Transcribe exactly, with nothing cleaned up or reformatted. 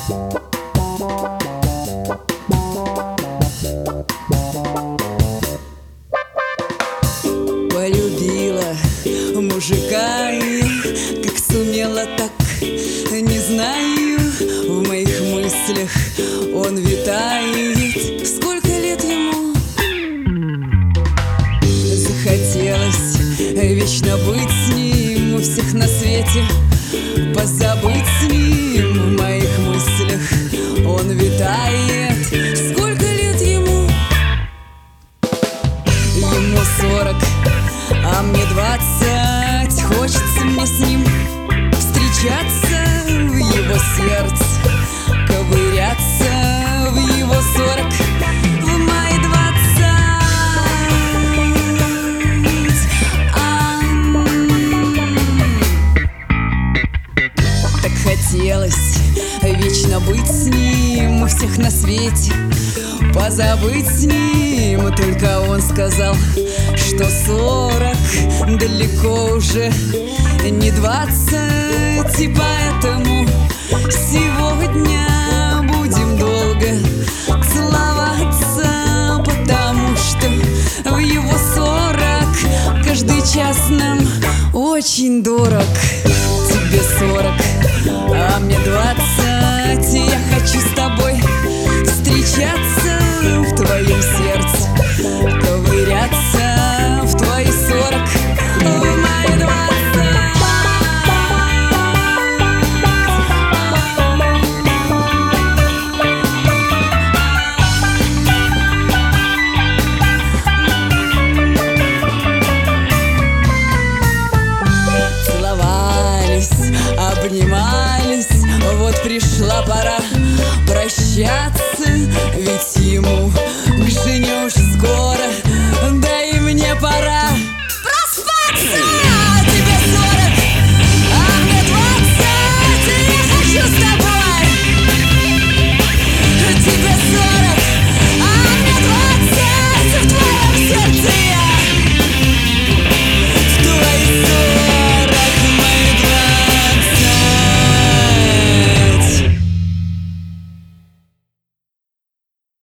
Полюбила мужика и как сумела, так не знаю. В моих мыслях он витает. Сколько лет ему? Захотелось вечно быть с ним, у всех на свете позабыть с ним. В моих мыслях он витает. Сколько лет ему? Ему сорок, а мне двадцать. Хочется мне с ним встречаться, в его сердце ковыряться. В его сорок, в мои двадцать. Так хотелось вечно быть с ним, у всех на свете позабыть с ним. Только он сказал, что сорок далеко уже не двадцать. И поэтому сегодня будем долго целоваться, потому что в его сорок каждый час нам очень дорог. Тебе сорок, а мне двадцать. Я хочу с тобой встречаться, в твоем сердце ковыряться. В твои сорок, в мои двадцать. Целовались, обнимались, вот пришла пора прощаться, ведь ему к жене